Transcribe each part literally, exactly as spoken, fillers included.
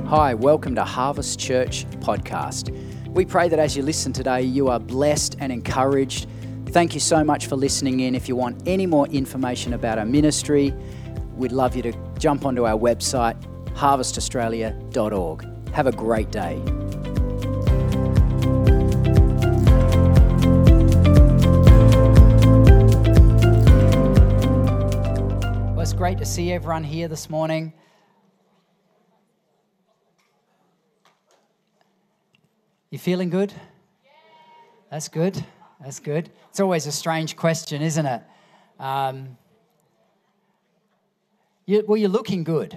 Hi, welcome to Harvest Church Podcast. We pray that as you listen today, you are blessed and encouraged. Thank you so much for listening in. If you want any more information about our ministry, we'd love you to jump onto our website, harvest australia dot org. Have a great day. Well, it's great to see everyone here this morning. You feeling good? That's good. That's good. It's always a strange question, isn't it? Um, you, well, you're looking good.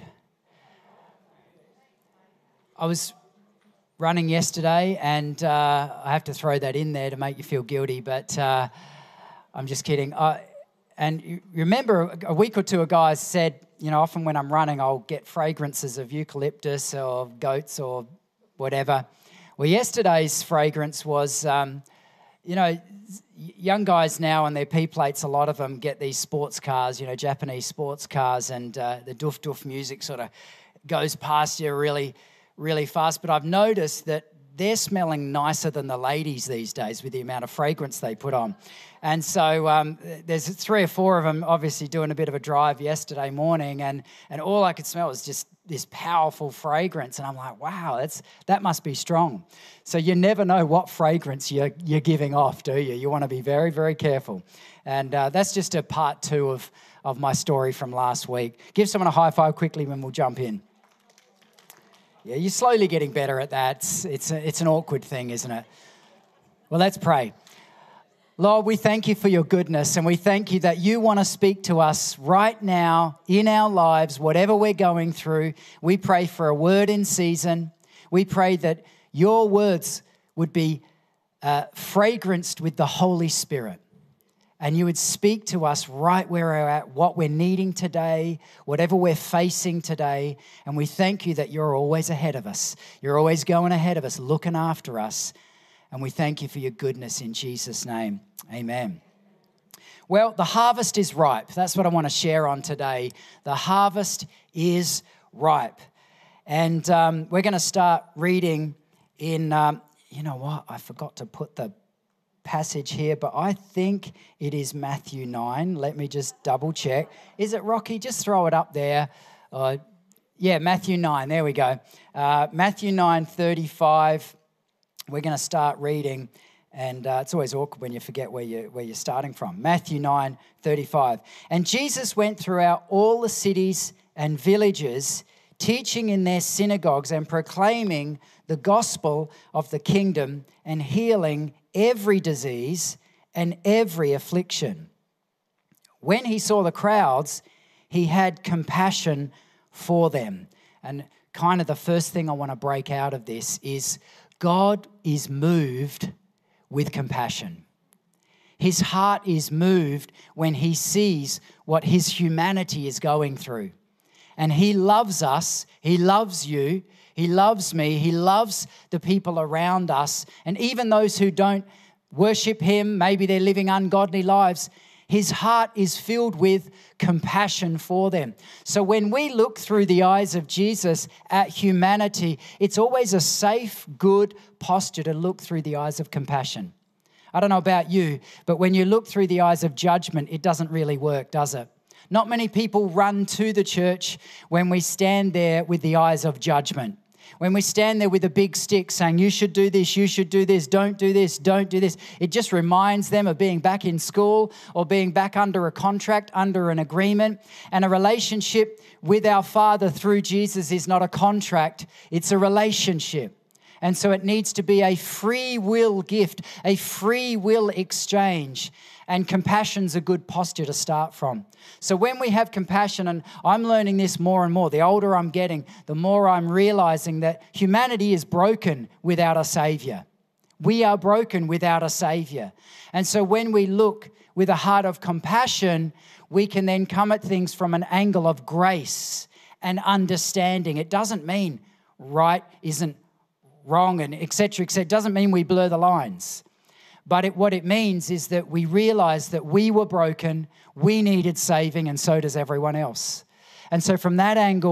I was running yesterday, and uh, I have to throw that in there to make you feel guilty, but uh, I'm just kidding. Uh, and you remember a week or two ago I said, you know, often when I'm running, I'll get fragrances of eucalyptus or goats or whatever. Well, yesterday's fragrance was, um, you know, young guys now on their P plates, a lot of them get these sports cars, you know, Japanese sports cars, and uh, the doof doof music sort of goes past you really, really fast. But I've noticed that they're smelling nicer than the ladies these days with the amount of fragrance they put on. And so um, there's three or four of them obviously doing a bit of a drive yesterday morning, and, and all I could smell was just this powerful fragrance. And I'm like, wow, that's that must be strong. So you never know what fragrance you're, you're giving off, do you? You want to be very, very careful. And uh, that's just a part two of, of my story from last week. Give someone a high five quickly when we'll jump in. Yeah, you're slowly getting better at that. It's, it's, a, it's an awkward thing, isn't it? Well, let's pray. Lord, we thank you for your goodness, and we thank you that you want to speak to us right now in our lives, whatever we're going through. We pray for a word in season. We pray that your words would be uh, fragranced with the Holy Spirit, and you would speak to us right where we're at, what we're needing today, whatever we're facing today. And we thank you that you're always ahead of us. You're always going ahead of us, looking after us. And we thank you for your goodness in Jesus' name. Amen. Well, the harvest is ripe. That's what I want to share on today. The harvest is ripe. And um, we're going to start reading in, um, you know what, I forgot to put the passage here, but I think it is Matthew nine. Let me just double check. Is it Rocky? Just throw it up there. Uh, yeah, Matthew nine. There we go. Uh, Matthew nine thirty-five. We're going to start reading, and uh, it's always awkward when you forget where, you, where you're starting from. Matthew nine thirty-five. And Jesus went throughout all the cities and villages, teaching in their synagogues and proclaiming the gospel of the kingdom and healing every disease and every affliction. When he saw the crowds, he had compassion for them. And kind of the first thing I want to break out of this is God is moved with compassion. His heart is moved when he sees what his humanity is going through. And he loves us. He loves you. He loves me. He loves the people around us. And even those who don't worship him, maybe they're living ungodly lives, his heart is filled with compassion for them. So when we look through the eyes of Jesus at humanity, it's always a safe, good posture to look through the eyes of compassion. I don't know about you, but when you look through the eyes of judgment, it doesn't really work, does it? Not many people run to the church when we stand there with the eyes of judgment. When we stand there with a big stick saying, you should do this, you should do this, don't do this, don't do this. It just reminds them of being back in school or being back under a contract, under an agreement. And a relationship with our Father through Jesus is not a contract, it's a relationship. And so it needs to be a free will gift, a free will exchange. And compassion's a good posture to start from. So when we have compassion, and I'm learning this more and more, the older I'm getting, the more I'm realizing that humanity is broken without a Savior. We are broken without a Savior. And so when we look with a heart of compassion, we can then come at things from an angle of grace and understanding. It doesn't mean right isn't wrong and et cetera, et cetera. It doesn't mean we blur the lines. But it, what it means is that we realize that we were broken, we needed saving, and so does everyone else. And so from that angle,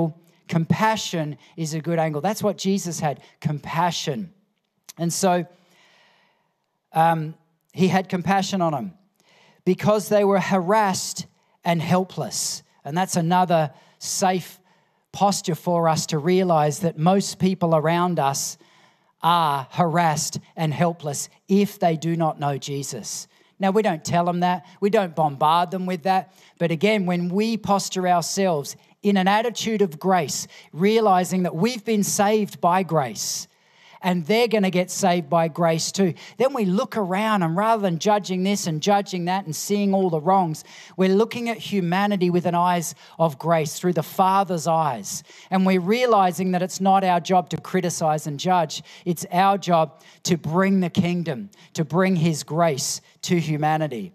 Compassion is a good angle. That's what Jesus had, compassion. And so um, he had compassion on them because they were harassed and helpless. And that's another safe posture for us to realize that most people around us are harassed and helpless if they do not know Jesus. Now, we don't tell them that. We don't bombard them with that. But again, when we posture ourselves in an attitude of grace, realizing that we've been saved by grace, and they're going to get saved by grace too. Then we look around, and rather than judging this and judging that and seeing all the wrongs, we're looking at humanity with an eyes of grace, through the Father's eyes. And we're realizing that it's not our job to criticize and judge. It's our job to bring the kingdom, to bring his grace to humanity.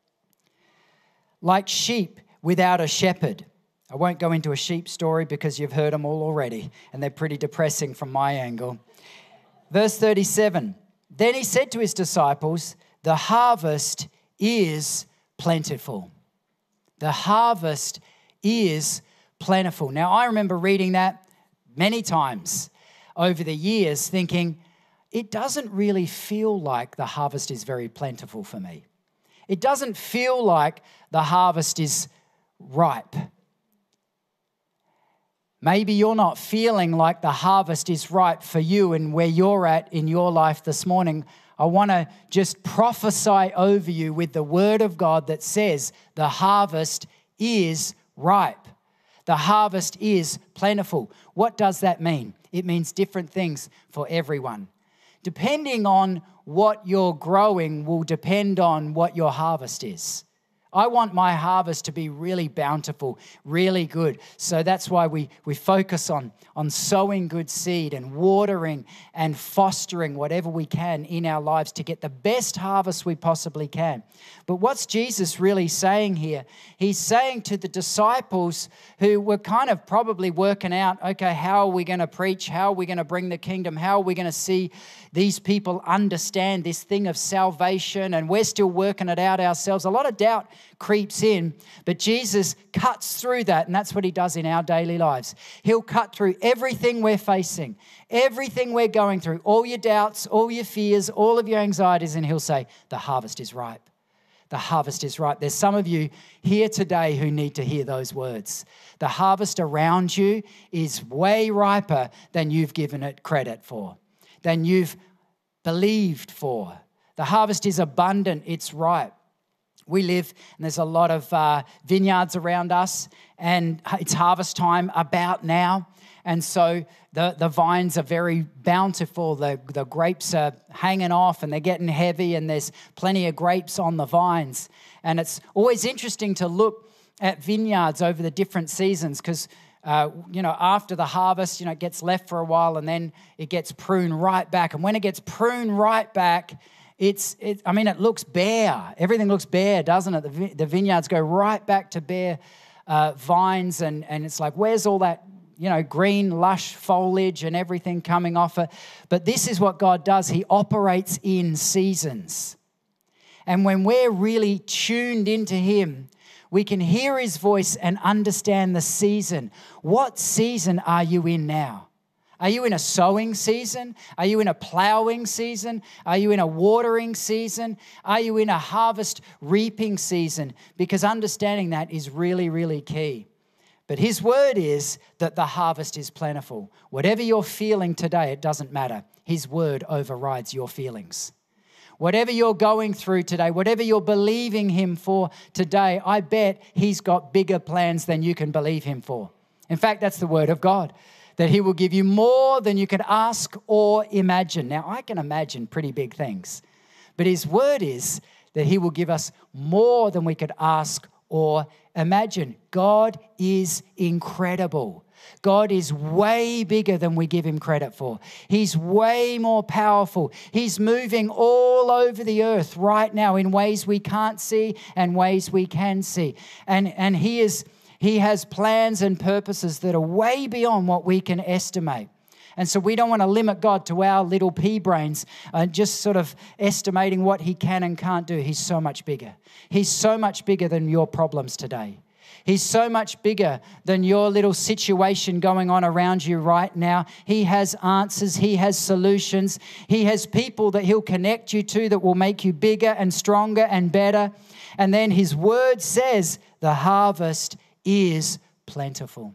Like sheep without a shepherd. I won't go into a sheep story because you've heard them all already, and they're pretty depressing from my angle. Verse thirty-seven, then he said to his disciples, the harvest is plentiful. The harvest is plentiful. Now, I remember reading that many times over the years thinking, it doesn't really feel like the harvest is very plentiful for me. It doesn't feel like the harvest is ripe. Maybe you're not feeling like the harvest is ripe for you and where you're at in your life this morning. I want to just prophesy over you with the word of God that says the harvest is ripe. The harvest is plentiful. What does that mean? It means different things for everyone. Depending on what you're growing will depend on what your harvest is. I want my harvest to be really bountiful, really good. So that's why we, we focus on, on sowing good seed and watering and fostering whatever we can in our lives to get the best harvest we possibly can. But what's Jesus really saying here? He's saying to the disciples who were kind of probably working out, okay, how are we going to preach? How are we going to bring the kingdom? How are we going to see these people understand this thing of salvation? And we're still working it out ourselves. A lot of doubt creeps in, but Jesus cuts through that, and that's what he does in our daily lives. He'll cut through everything we're facing, everything we're going through, all your doubts, all your fears, all of your anxieties, and he'll say, the harvest is ripe. The harvest is ripe. There's some of you here today who need to hear those words. The harvest around you is way riper than you've given it credit for, than you've believed for. The harvest is abundant. It's ripe. We live, and there's a lot of uh, vineyards around us, and it's harvest time about now. And so the, the vines are very bountiful. The, the grapes are hanging off and they're getting heavy, and there's plenty of grapes on the vines. And it's always interesting to look at vineyards over the different seasons because, uh, you know, after the harvest, you know, it gets left for a while and then it gets pruned right back. And when it gets pruned right back, It's, it, I mean, it looks bare. Everything looks bare, doesn't it? The, the vineyards go right back to bare uh, vines, and, and it's like, where's all that, you know, green, lush foliage and everything coming off it? But this is what God does. He operates in seasons. And when we're really tuned into him, we can hear his voice and understand the season. What season are you in now? Are you in a sowing season? Are you in a plowing season? Are you in a watering season? Are you in a harvest reaping season? Because understanding that is really, really key. But his word is that the harvest is plentiful. Whatever you're feeling today, it doesn't matter. His word overrides your feelings. Whatever you're going through today, whatever you're believing him for today, I bet he's got bigger plans than you can believe him for. In fact, that's the word of God, that he will give you more than you could ask or imagine. Now, I can imagine pretty big things, but his word is that he will give us more than we could ask or imagine. God is incredible. God is way bigger than we give him credit for. He's way more powerful. He's moving all over the earth right now in ways we can't see and ways we can see. And, and he is... He has plans and purposes that are way beyond what we can estimate. And so we don't want to limit God to our little pea brains and just sort of estimating what he can and can't do. He's so much bigger. He's so much bigger than your problems today. He's so much bigger than your little situation going on around you right now. He has answers. He has solutions. He has people that he'll connect you to that will make you bigger and stronger and better. And then his word says the harvest is plentiful.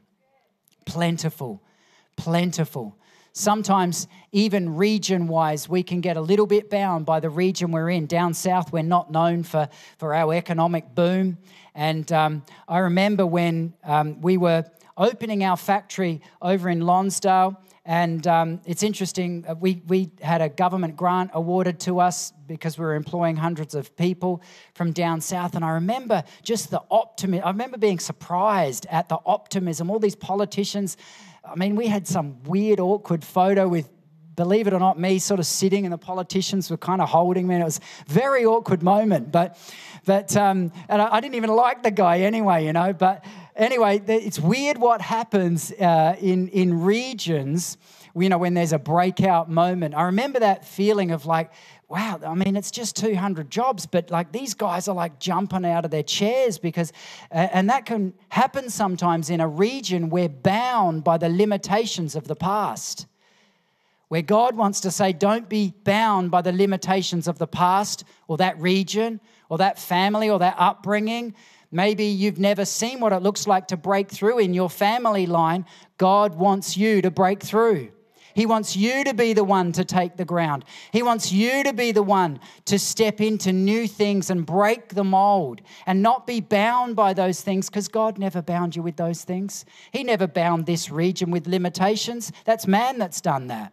Plentiful. Plentiful. Sometimes even region-wise, we can get a little bit bound by the region we're in. Down south, we're not known for, for our economic boom. And um, I remember when um, we were opening our factory over in Lonsdale, and um, it's interesting, we, we had a government grant awarded to us because we were employing hundreds of people from down south. And I remember just the optimism. I remember being surprised at the optimism. All these politicians, I mean, we had some weird, awkward photo with, believe it or not, me sort of sitting and the politicians were kind of holding me. And it was a very awkward moment. But, but um, and I, I didn't even like the guy anyway, you know. But anyway, it's weird what happens uh, in, in regions, you know, when there's a breakout moment. I remember that feeling of like, wow, I mean, it's just two hundred jobs, but like these guys are like jumping out of their chairs because, uh, and that can happen sometimes in a region we're bound by the limitations of the past. Where God wants to say, don't be bound by the limitations of the past or that region or that family or that upbringing. Maybe you've never seen what it looks like to break through in your family line. God wants you to break through. He wants you to be the one to take the ground. He wants you to be the one to step into new things and break the mold and not be bound by those things, because God never bound you with those things. He never bound this region with limitations. That's man that's done that.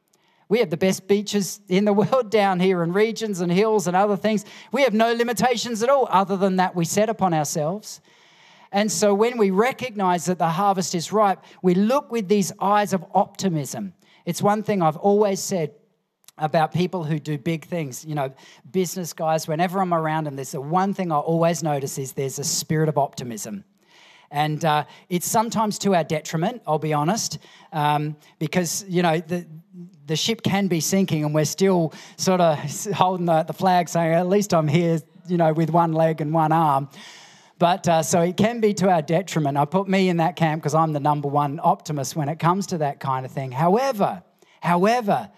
We have the best beaches in the world down here and regions and hills and other things. We have no limitations at all other than that we set upon ourselves. And so when we recognize that the harvest is ripe, we look with these eyes of optimism. It's one thing I've always said about people who do big things, you know, business guys, whenever I'm around them, there's the one thing I always notice is there's a spirit of optimism. And uh, it's sometimes to our detriment, I'll be honest, um, because, you know, the the ship can be sinking and we're still sort of holding the, the flag saying, at least I'm here, you know, with one leg and one arm. But uh, so it can be to our detriment. I put me in that camp because I'm the number one optimist when it comes to that kind of thing. However, however,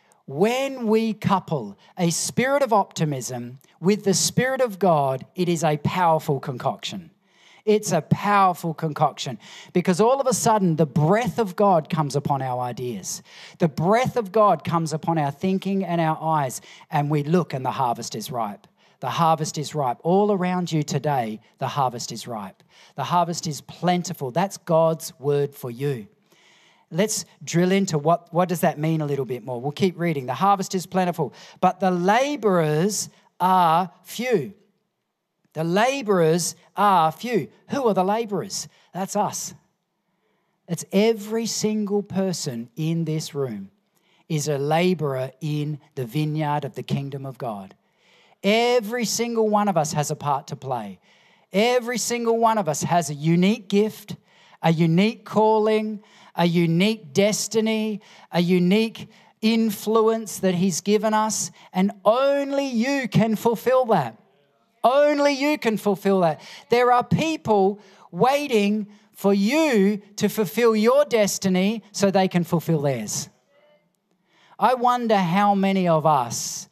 when we couple a spirit of optimism with the Spirit of God, it is a powerful concoction. It's a powerful concoction because all of a sudden the breath of God comes upon our ideas. The breath of God comes upon our thinking and our eyes, and we look and the harvest is ripe. The harvest is ripe. All around you today, the harvest is ripe. The harvest is plentiful. That's God's word for you. Let's drill into what, what does that mean a little bit more. We'll keep reading. The harvest is plentiful, but the laborers are few. The laborers are few. Who are the laborers? That's us. It's every single person in this room is a laborer in the vineyard of the kingdom of God. Every single one of us has a part to play. Every single one of us has a unique gift, a unique calling, a unique destiny, a unique influence that He's given us, and only you can fulfill that. Only you can fulfill that. There are people waiting for you to fulfill your destiny so they can fulfill theirs. I wonder how many of us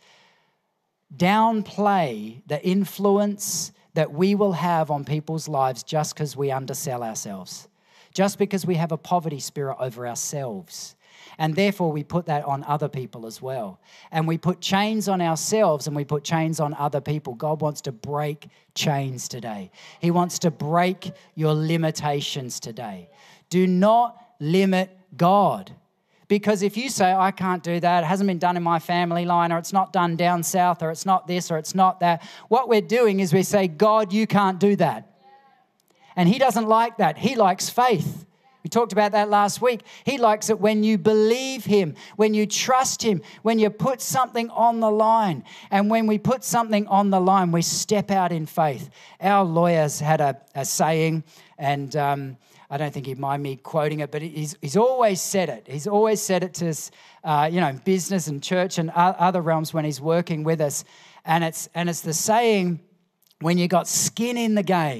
downplay the influence that we will have on people's lives just because we undersell ourselves, just because we have a poverty spirit over ourselves. And therefore, we put that on other people as well. And we put chains on ourselves and we put chains on other people. God wants to break chains today. He wants to break your limitations today. Do not limit God. Because if you say, I can't do that, it hasn't been done in my family line, or it's not done down south, or it's not this, or it's not that, what we're doing is we say, God, you can't do that. And He doesn't like that. He likes faith. We talked about that last week. He likes it when you believe Him, when you trust Him, when you put something on the line. And when we put something on the line, we step out in faith. Our lawyers had a, a saying, and um, I don't think he'd mind me quoting it, but he's, he's always said it. He's always said it to us, uh, you know, business and church and other realms when he's working with us. And it's, and it's the saying, when you got skin in the game,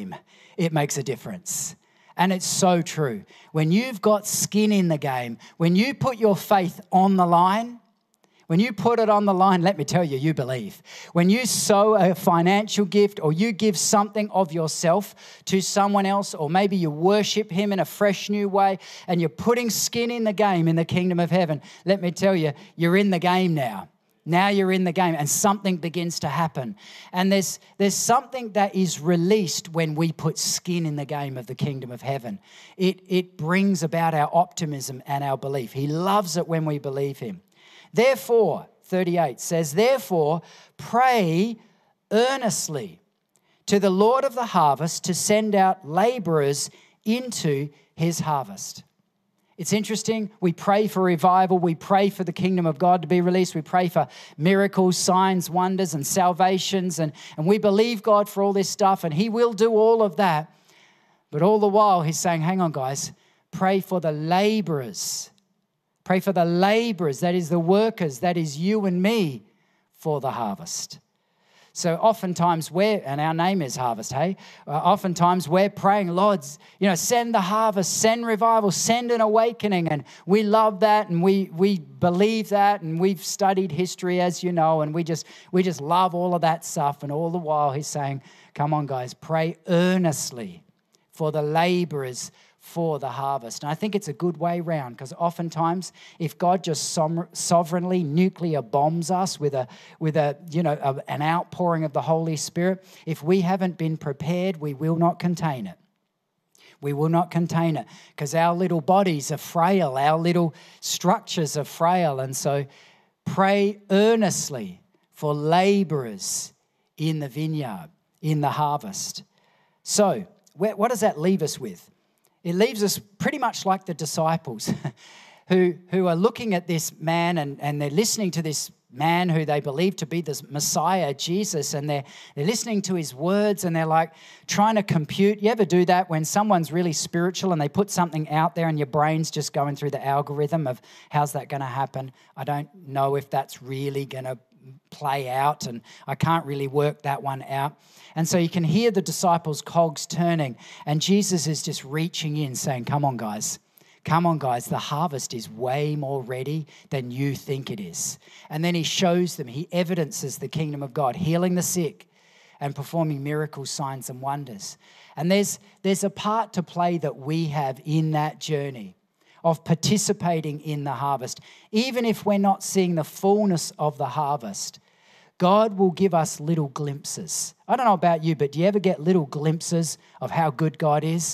it makes a difference. And it's so true. When you've got skin in the game, when you put your faith on the line, when you put it on the line, let me tell you, you believe. When you sow a financial gift or you give something of yourself to someone else, or maybe you worship him in a fresh new way and you're putting skin in the game in the kingdom of heaven, let me tell you, you're in the game now. Now you're in the game and something begins to happen. And there's, there's something that is released when we put skin in the game of the kingdom of heaven. It, it brings about our optimism and our belief. He loves it when we believe him. Therefore, thirty-eight says, therefore, pray earnestly to the Lord of the harvest to send out laborers into his harvest. It's interesting. We pray for revival. We pray for the kingdom of God to be released. We pray for miracles, signs, wonders, and salvations. And, and we believe God for all this stuff, and he will do all of that. But all the while, he's saying, hang on, guys, pray for the laborers. Pray for the laborers, that is the workers, that is you and me, for the harvest. So oftentimes we're, and our name is Harvest, hey? Uh, oftentimes we're praying, Lord, you know, send the harvest, send revival, send an awakening. And we love that and we we believe that, and we've studied history, as you know, and we just we just love all of that stuff. And all the while he's saying, come on, guys, pray earnestly for the laborers for the harvest. And I think it's a good way round, because oftentimes if God just som- sovereignly nuclear bombs us with a with a you know a, an outpouring of the Holy Spirit, if we haven't been prepared, we will not contain it. We will not contain it, because our little bodies are frail, our little structures are frail. And so pray earnestly for laborers in the vineyard, in the harvest. So where, what does that leave us with? It leaves us pretty much like the disciples who, who are looking at this man and, and they're listening to this man who they believe to be the Messiah, Jesus, and they're, they're listening to his words and they're like trying to compute. You ever do that when someone's really spiritual and they put something out there and your brain's just going through the algorithm of how's that going to happen? I don't know if that's really going to play out, and I can't really work that one out. And so you can hear the disciples' cogs turning, and Jesus is just reaching in saying, come on, guys. Come on, guys. The harvest is way more ready than you think it is. And then he shows them, he evidences the kingdom of God, healing the sick and performing miracles, signs, and wonders. And there's, there's a part to play that we have in that journey of participating in the harvest. Even if we're not seeing the fullness of the harvest, God will give us little glimpses. I don't know about you, but do you ever get little glimpses of how good God is?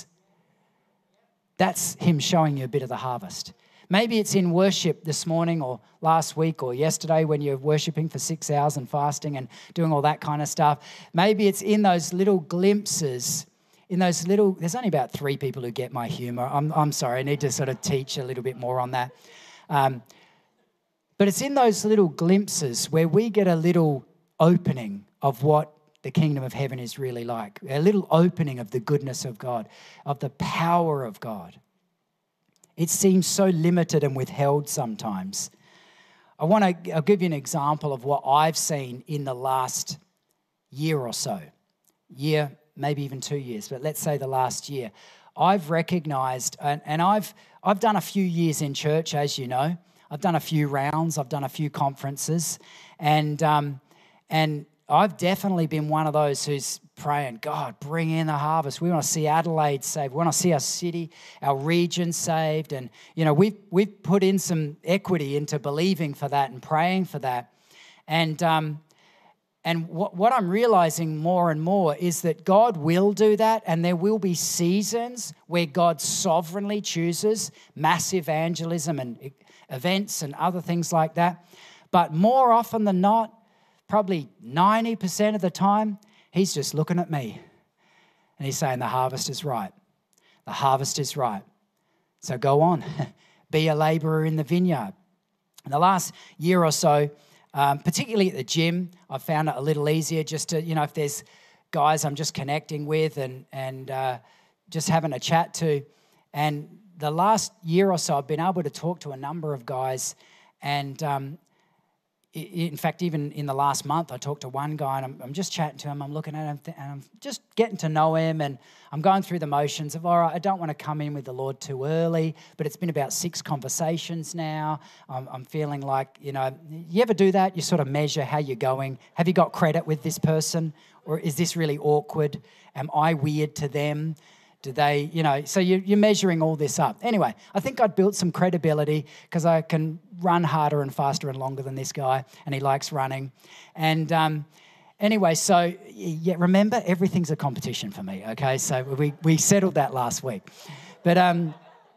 That's him showing you a bit of the harvest. Maybe it's in worship this morning or last week or yesterday when you're worshiping for six hours and fasting and doing all that kind of stuff. Maybe it's in those little glimpses, in those little, there's only about three people who get my humor. I'm, I'm sorry, I need to sort of teach a little bit more on that. Um, But it's in those little glimpses where we get a little opening of what the kingdom of heaven is really like, a little opening of the goodness of God, of the power of God. It seems so limited and withheld sometimes. I want to I'll give you an example of what I've seen in the last year or so, year, maybe even two years, but let's say the last year. I've recognized, and, and I've I've done a few years in church, as you know. I've done a few rounds, I've done a few conferences, and um, and I've definitely been one of those who's praying, God, bring in the harvest. We want to see Adelaide saved. We want to see our city, our region saved. And, you know, we've, we've put in some equity into believing for that and praying for that. And um, and what, what I'm realizing more and more is that God will do that, and there will be seasons where God sovereignly chooses mass evangelism and events and other things like that. But more often than not, probably ninety percent of the time, he's just looking at me and he's saying the harvest is right. The harvest is right. So go on, be a laborer in the vineyard. In the last year or so, um, particularly at the gym, I've found it a little easier just to, you know, if there's guys I'm just connecting with and, and uh, just having a chat to. And the last year or so, I've been able to talk to a number of guys, and um, in fact, even in the last month, I talked to one guy and I'm, I'm just chatting to him. I'm looking at him and I'm just getting to know him, and I'm going through the motions of, all right, I don't want to come in with the Lord too early, but it's been about six conversations now. I'm, I'm feeling like, you know, you ever do that? You sort of measure how you're going. Have you got credit with this person? Or is this really awkward? Am I weird to them? Do they, you know, so you're, you're measuring all this up. Anyway, I think I'd built some credibility because I can run harder and faster and longer than this guy, and he likes running. And um, anyway, so yeah, remember, everything's a competition for me, okay? So we, we settled that last week. But um,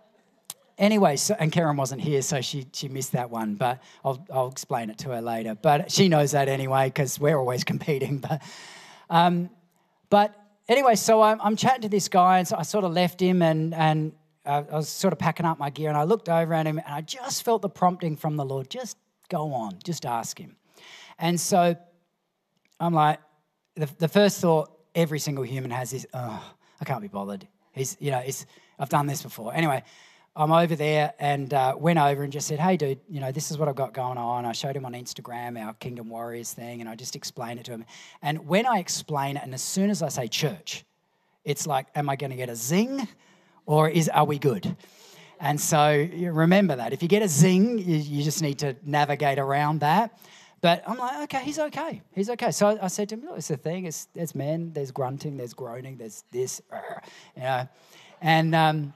anyway, so, and Karen wasn't here, so she she missed that one, but I'll, I'll explain it to her later. But she knows that anyway because we're always competing. But um, but... Anyway, so I'm, I'm chatting to this guy, and so I sort of left him, and, and uh, I was sort of packing up my gear, and I looked over at him, and I just felt the prompting from the Lord, just go on, just ask him. And so I'm like, the, the first thought every single human has is, oh, I can't be bothered. He's, you know, it's, I've done this before. Anyway, I'm over there and uh, went over and just said, hey, dude, you know, this is what I've got going on. I showed him on Instagram our Kingdom Warriors thing, and I just explained it to him. And when I explain it, and as soon as I say church, it's like, am I going to get a zing or is are we good? And so you remember that. If you get a zing, you, you just need to navigate around that. But I'm like, okay, he's okay. He's okay. So I, I said to him, look, it's the thing. It's, there's men, there's grunting, there's groaning, there's this, you know. And... Um,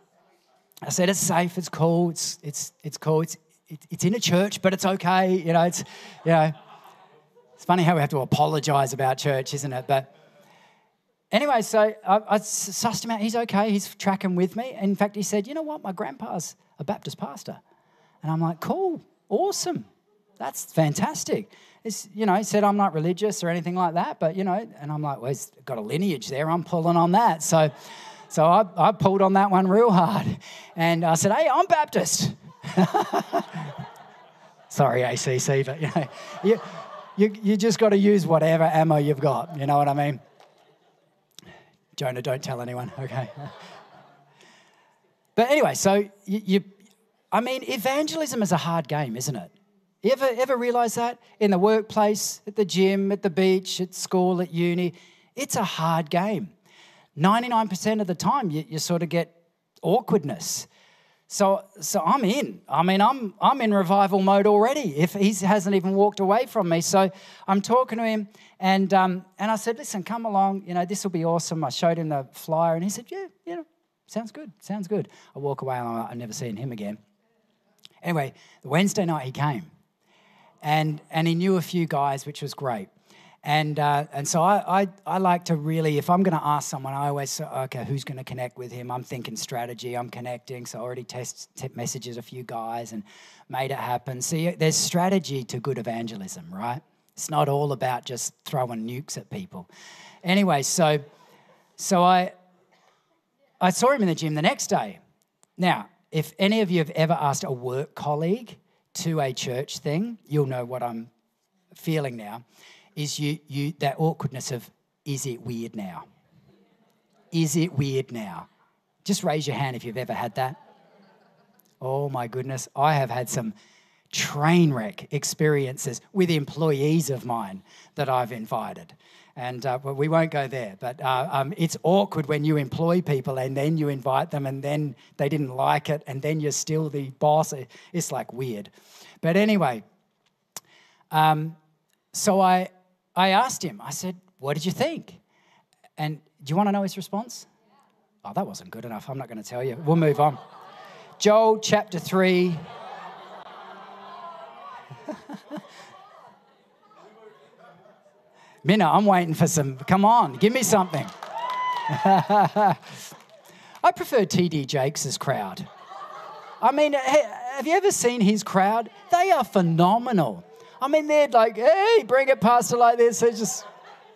I said, it's safe, it's cool, it's it's it's cool, it's it's in a church, but it's okay, you know, it's, you know, it's funny how we have to apologise about church, isn't it? But anyway, so I, I sussed him out, he's okay, he's tracking with me. In fact, he said, you know what, my grandpa's a Baptist pastor. And I'm like, cool, awesome, that's fantastic. It's, you know, he said, I'm not religious or anything like that, but, you know, and I'm like, well, he's got a lineage there, I'm pulling on that, so... So I, I pulled on that one real hard. And I said, hey, I'm Baptist. Sorry, A C C, but, you know, you, you, you just got to use whatever ammo you've got. You know what I mean? Jonah, don't tell anyone, okay? But anyway, so you, you, I mean, evangelism is a hard game, isn't it? You ever, ever realise that? In the workplace, at the gym, at the beach, at school, at uni, it's a hard game. ninety-nine percent of the time, you, you sort of get awkwardness. So so I'm in. I mean, I'm I'm in revival mode already if he hasn't even walked away from me. So I'm talking to him, and um, and I said, listen, come along. You know, this will be awesome. I showed him the flyer, and he said, yeah, you know, sounds good, sounds good. I walk away, and I've never seen him again. Anyway, the Wednesday night he came, and and he knew a few guys, which was great. And uh, and so I, I I like to really, if I'm going to ask someone, I always say, okay, who's going to connect with him? I'm thinking strategy, I'm connecting. So I already test, test messages a few guys and made it happen. See, there's strategy to good evangelism, right? It's not all about just throwing nukes at people. Anyway, so so I I saw him in the gym the next day. Now, if any of you have ever asked a work colleague to a church thing, you'll know what I'm feeling now. Is you you that awkwardness of, is it weird now? Is it weird now? Just raise your hand if you've ever had that. Oh my goodness, I have had some train wreck experiences with employees of mine that I've invited. And uh, well, we won't go there, but uh, um, it's awkward when you employ people and then you invite them and then they didn't like it and then you're still the boss. It's like weird. But anyway, um, so I... I asked him, I said, what did you think? And do you want to know his response? Oh, that wasn't good enough. I'm not going to tell you. We'll move on. Joel chapter three. Minna, I'm waiting for some, come on, give me something. I prefer T D Jakes' crowd. I mean, have you ever seen his crowd? They are phenomenal. I mean, they're like, hey, bring it, pastor, like this. They just...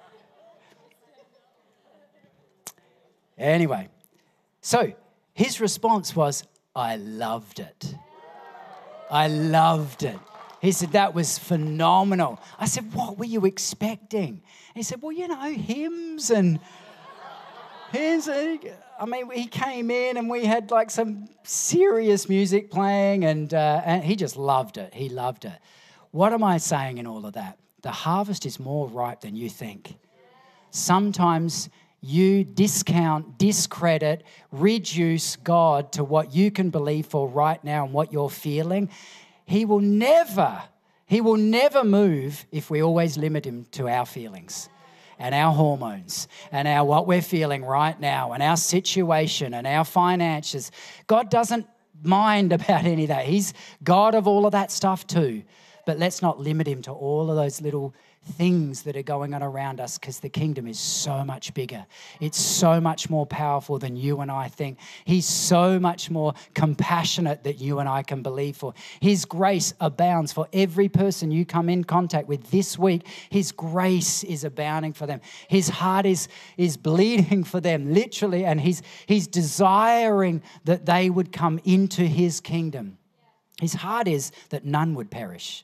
Anyway, so his response was, I loved it. I loved it. He said, that was phenomenal. I said, what were you expecting? And he said, well, you know, hymns and... hymns. I mean, he came in and we had like some serious music playing and, uh, and he just loved it. He loved it. What am I saying in all of that? The harvest is more ripe than you think. Sometimes you discount, discredit, reduce God to what you can believe for right now and what you're feeling. He will never, he will never move if we always limit him to our feelings and our hormones and our what we're feeling right now and our situation and our finances. God doesn't mind about any of that. He's God of all of that stuff too. But let's not limit him to all of those little things that are going on around us, because the kingdom is so much bigger. It's so much more powerful than you and I think. He's so much more compassionate that you and I can believe for. His grace abounds for every person you come in contact with this week. His grace is abounding for them. His heart is, is bleeding for them, literally, and he's, he's desiring that they would come into his kingdom. His heart is that none would perish.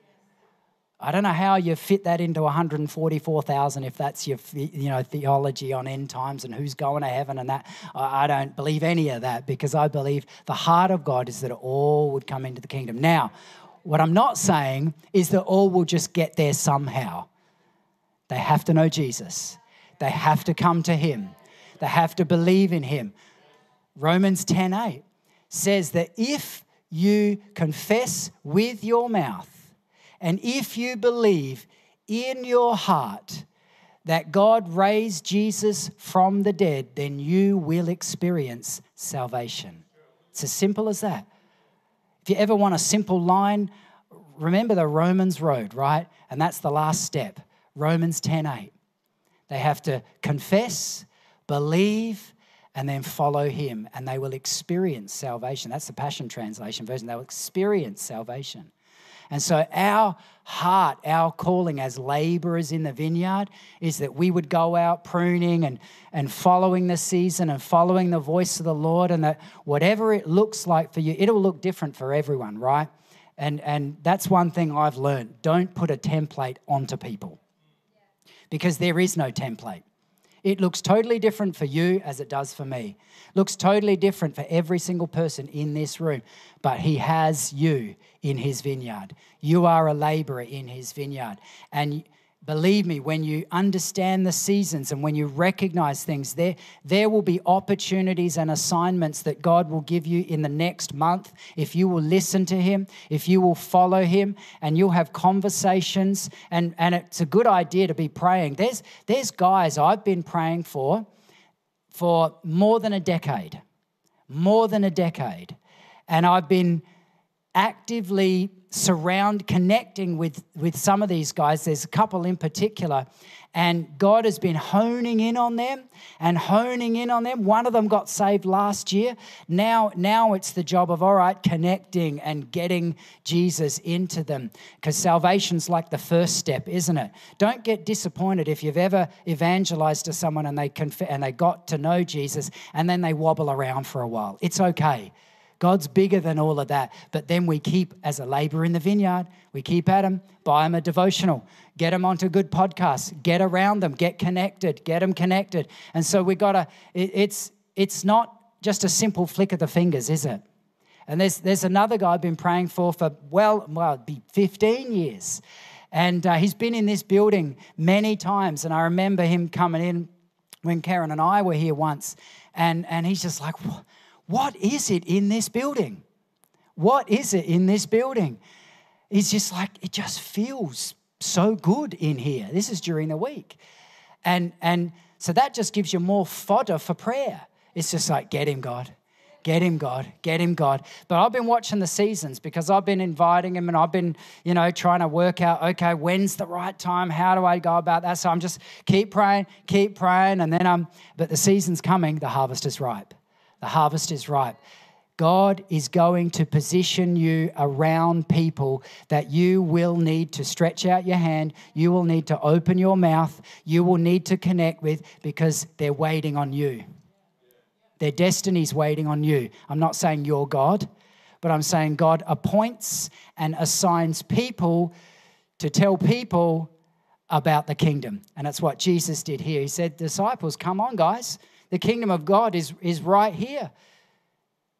I don't know how you fit that into one hundred forty-four thousand if that's your, you know, theology on end times and who's going to heaven and that. I don't believe any of that, because I believe the heart of God is that all would come into the kingdom. Now, what I'm not saying is that all will just get there somehow. They have to know Jesus. They have to come to him. They have to believe in him. Romans ten eight says that if you confess with your mouth and if you believe in your heart that God raised Jesus from the dead, then you will experience salvation. It's as simple as that. If you ever want a simple line, remember the Romans road, right? And that's the last step, Romans ten eight. They have to confess, believe, and then follow him, and they will experience salvation. That's the Passion Translation version. They will experience salvation. And so our heart, our calling as laborers in the vineyard is that we would go out pruning and, and following the season and following the voice of the Lord, and that whatever it looks like for you, it'll look different for everyone, right? And, and that's one thing I've learned. Don't put a template onto people, because there is no template. It looks totally different for you as it does for me. Looks totally different for every single person in this room. But he has you in his vineyard. You are a laborer in his vineyard. And believe me, when you understand the seasons and when you recognize things, there, there will be opportunities and assignments that God will give you in the next month if you will listen to him, if you will follow him, and you'll have conversations. And, and it's a good idea to be praying. There's, there's guys I've been praying for for more than a decade, more than a decade. And I've been actively surround, connecting with, with some of these guys. There's a couple in particular, and God has been honing in on them and honing in on them. One of them got saved last year. Now, now it's the job of, all right, connecting and getting Jesus into them, because salvation's like the first step, isn't it? Don't get disappointed if you've ever evangelized to someone and they conf- and they got to know Jesus and then they wobble around for a while. It's okay. God's bigger than all of that. But then we keep, as a laborer in the vineyard, we keep at them, buy them a devotional, get them onto good podcasts, get around them, get connected, get them connected. And so we got to, it, it's it's not just a simple flick of the fingers, is it? And there's there's another guy I've been praying for for, well, well, it'd be fifteen years. And uh, he's been in this building many times. And I remember him coming in when Karen and I were here once. And, and he's just like, what? What is it in this building? What is it in this building? It's just like, it just feels so good in here. This is during the week. And, and so that just gives you more fodder for prayer. It's just like, get him, God. Get him, God. Get him, God. But I've been watching the seasons, because I've been inviting him, and I've been, you know, trying to work out, okay, when's the right time? How do I go about that? So I'm just keep praying, keep praying. And then I'm, but the season's coming. The harvest is ripe. The harvest is ripe. God is going to position you around people that you will need to stretch out your hand. You will need to open your mouth. You will need to connect with, because they're waiting on you. Their destiny's waiting on you. I'm not saying you're God, but I'm saying God appoints and assigns people to tell people about the kingdom. And that's what Jesus did here. He said, disciples, come on, guys. The kingdom of God is, is right here.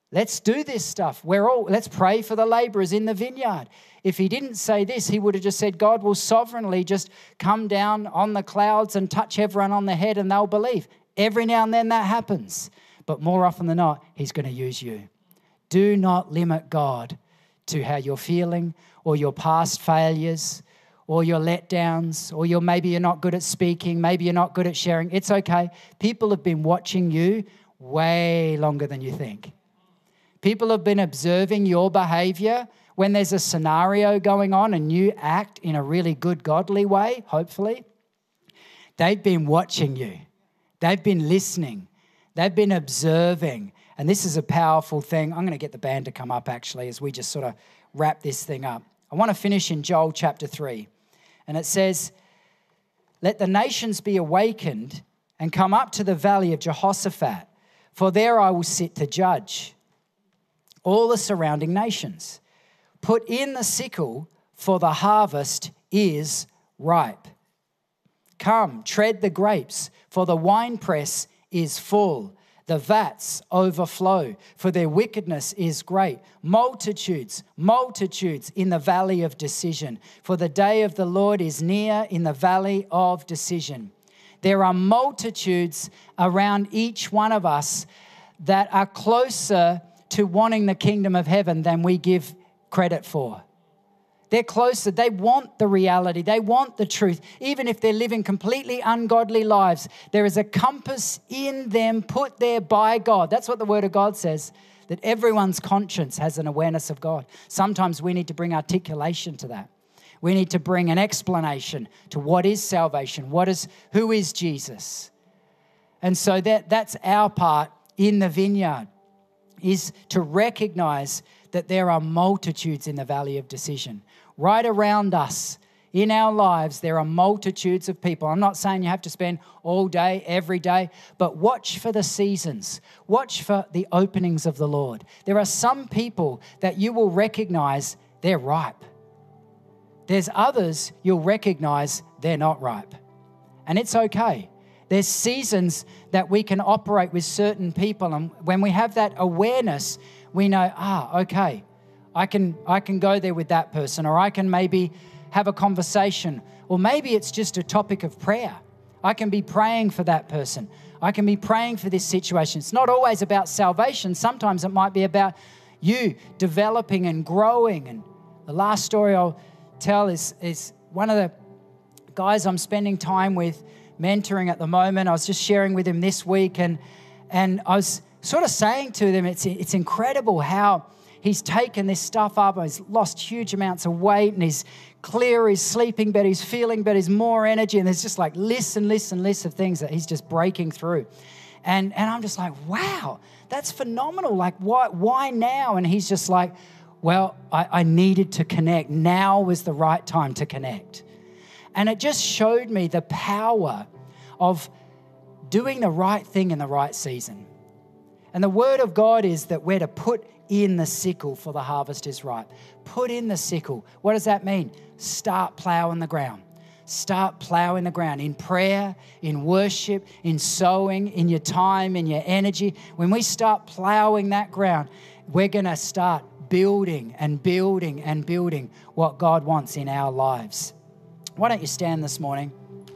Let's do this stuff. We're all, let's pray for the laborers in the vineyard. If he didn't say this, he would have just said, God will sovereignly just come down on the clouds and touch everyone on the head and they'll believe. Every now and then that happens. But more often than not, he's going to use you. Do not limit God to how you're feeling or your past failures or your letdowns, or you're maybe you're not good at speaking, maybe you're not good at sharing. It's okay. People have been watching you way longer than you think. People have been observing your behavior when there's a scenario going on and you act in a really good, godly way, hopefully. They've been watching you. They've been listening. They've been observing. And this is a powerful thing. I'm going to get the band to come up, actually, as we just sort of wrap this thing up. I want to finish in Joel chapter three. And it says, let the nations be awakened and come up to the valley of Jehoshaphat, for there I will sit to judge all the surrounding nations. Put in the sickle, for the harvest is ripe. Come, tread the grapes, for the winepress is full. The vats overflow, for their wickedness is great. Multitudes, multitudes in the valley of decision, for the day of the Lord is near in the valley of decision. There are multitudes around each one of us that are closer to wanting the kingdom of heaven than we give credit for. They're closer. They want the reality. They want the truth. Even if they're living completely ungodly lives, there is a compass in them put there by God. That's what the Word of God says, that everyone's conscience has an awareness of God. Sometimes we need to bring articulation to that. We need to bring an explanation to what is salvation, what is, who is Jesus. And so that, that's our part in the vineyard, is to recognize that there are multitudes in the valley of decision. Right around us, in our lives, there are multitudes of people. I'm not saying you have to spend all day, every day, but watch for the seasons. Watch for the openings of the Lord. There are some people that you will recognize they're ripe. There's others you'll recognize they're not ripe. And it's okay. There's seasons that we can operate with certain people. And when we have that awareness, we know, ah, okay, I can, I can go there with that person, or I can maybe have a conversation, or maybe it's just a topic of prayer. I can be praying for that person. I can be praying for this situation. It's not always about salvation. Sometimes it might be about you developing and growing. And the last story I'll tell is, is one of the guys I'm spending time with, mentoring at the moment. I was just sharing with him this week, and and I was sort of saying to them, it's it's incredible how he's taken this stuff up, and he's lost huge amounts of weight, and he's clear, he's sleeping better, he's feeling better, he's more energy, and there's just like lists and lists and lists of things that he's just breaking through. And and I'm just like, wow, that's phenomenal. Like, why why now? And he's just like, well, I, I needed to connect. Now was the right time to connect. And it just showed me the power of doing the right thing in the right season. And the word of God is that we're to put in the sickle, for the harvest is ripe. Put in the sickle. What does that mean? Start plowing the ground. Start plowing the ground in prayer, in worship, in sowing, in your time, in your energy. When we start plowing that ground, we're going to start building and building and building what God wants in our lives. Why don't you stand this morning?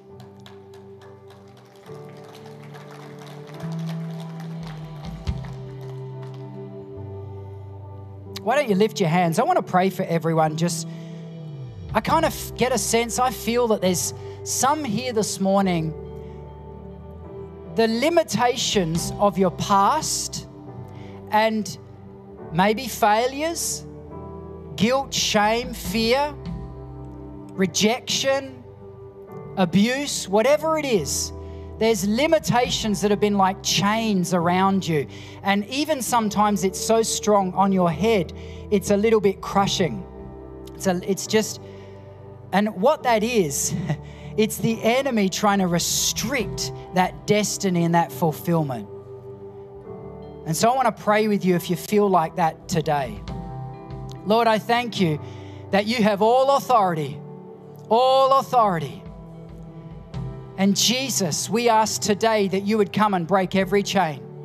Why don't you lift your hands? I want to pray for everyone. Just, I kind of get a sense, I feel that there's some here this morning, the limitations of your past and maybe failures, guilt, shame, fear, rejection, abuse, whatever it is, there's limitations that have been like chains around you. And even sometimes it's so strong on your head, it's a little bit crushing. It's, a, it's just, and what that is, it's the enemy trying to restrict that destiny and that fulfillment. And so I want to pray with you if you feel like that today. Lord, I thank you that you have all authority. All authority. And Jesus, we ask today that you would come and break every chain.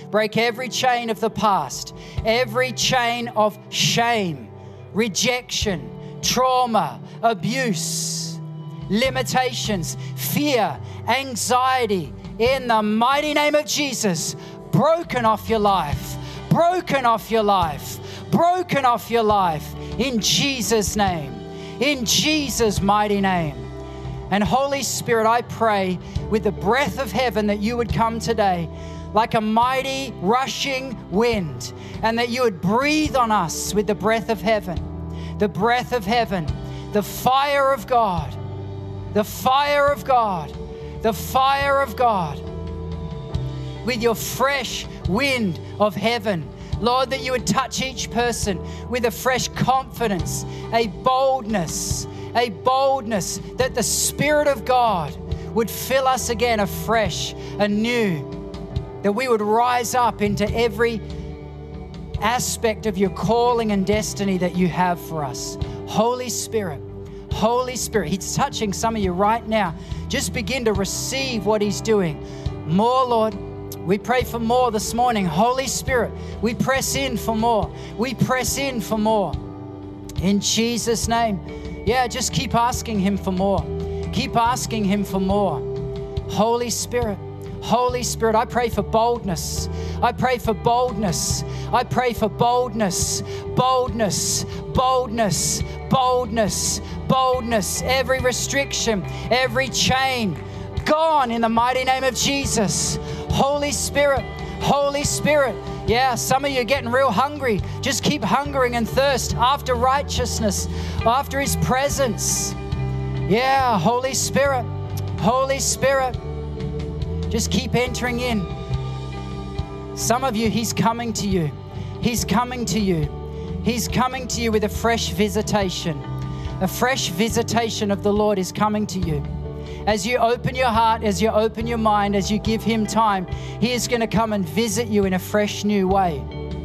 Break every chain of the past, every chain of shame, rejection, trauma, abuse, limitations, fear, anxiety. In the mighty name of Jesus, broken off your life, broken off your life, broken off your life in Jesus' name, in Jesus' mighty name. And Holy Spirit, I pray with the breath of heaven that you would come today like a mighty rushing wind, and that you would breathe on us with the breath of heaven, the breath of heaven, the fire of God, the fire of God, the fire of God, with your fresh wind of heaven. Lord, that you would touch each person with a fresh confidence, a boldness, a boldness, that the Spirit of God would fill us again afresh, anew, that we would rise up into every aspect of your calling and destiny that you have for us. Holy Spirit, Holy Spirit, He's touching some of you right now. Just begin to receive what He's doing. More, Lord. We pray for more this morning. Holy Spirit, we press in for more. We press in for more. In Jesus' name. Yeah, just keep asking Him for more. Keep asking Him for more. Holy Spirit, Holy Spirit, I pray for boldness. I pray for boldness. I pray for boldness, boldness, boldness, boldness, boldness. Every restriction, every chain, gone in the mighty name of Jesus. Holy Spirit, Holy Spirit. Yeah, some of you are getting real hungry. Just keep hungering and thirst after righteousness, after His presence. Yeah, Holy Spirit, Holy Spirit. Just keep entering in. Some of you, He's coming to you. He's coming to you. He's coming to you with a fresh visitation. A fresh visitation of the Lord is coming to you. As you open your heart, as you open your mind, as you give Him time, He is going to come and visit you in a fresh new way.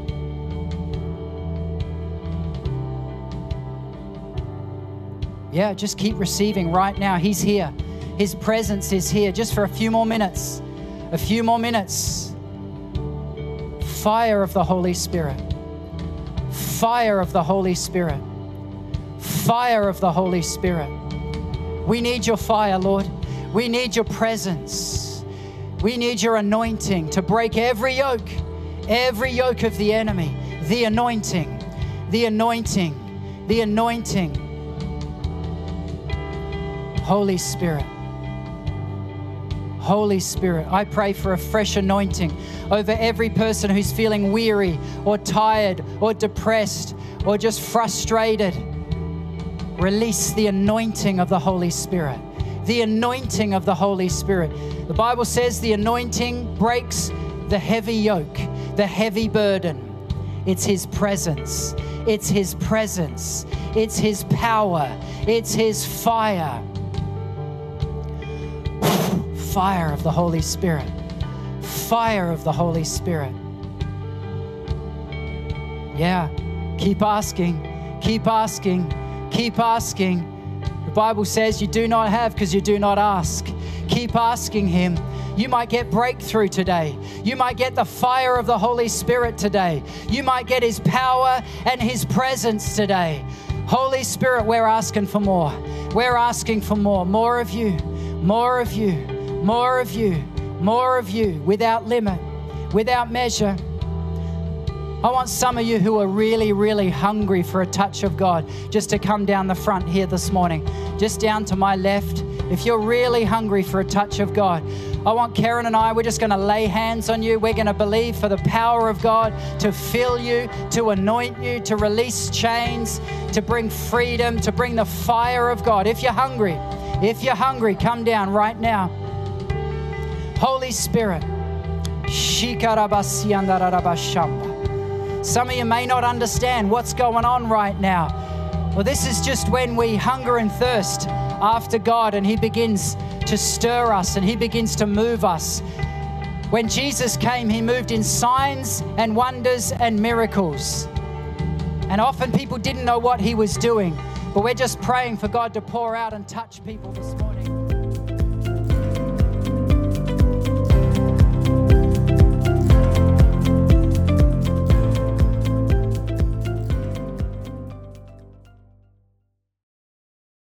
Yeah, just keep receiving right now. He's here. His presence is here. Just for a few more minutes. A few more minutes. Fire of the Holy Spirit. Fire of the Holy Spirit. Fire of the Holy Spirit. We need your fire, Lord. We need your presence. We need your anointing to break every yoke, every yoke of the enemy. The anointing, the anointing, the anointing. Holy Spirit. Holy Spirit, I pray for a fresh anointing over every person who's feeling weary or tired or depressed or just frustrated. Release the anointing of the Holy Spirit. The anointing of the Holy Spirit. The Bible says the anointing breaks the heavy yoke, the heavy burden. It's His presence. It's His presence. It's His power. It's His fire. Fire of the Holy Spirit. Fire of the Holy Spirit. Yeah. Keep asking. Keep asking. Keep asking. The Bible says you do not have because you do not ask. Keep asking Him. You might get breakthrough today. You might get the fire of the Holy Spirit today. You might get His power and His presence today. Holy Spirit, we're asking for more. We're asking for more. More of you. More of you. More of you. More of you. Without limit. Without measure. I want some of you who are really, really hungry for a touch of God just to come down the front here this morning. Just down to my left. If you're really hungry for a touch of God, I want Karen and I, we're just going to lay hands on you. We're going to believe for the power of God to fill you, to anoint you, to release chains, to bring freedom, to bring the fire of God. If you're hungry, if you're hungry, come down right now. Holy Spirit. Some of you may not understand what's going on right now. Well, this is just when we hunger and thirst after God and He begins to stir us and He begins to move us. When Jesus came, He moved in signs and wonders and miracles. And often people didn't know what He was doing, but we're just praying for God to pour out and touch people this morning.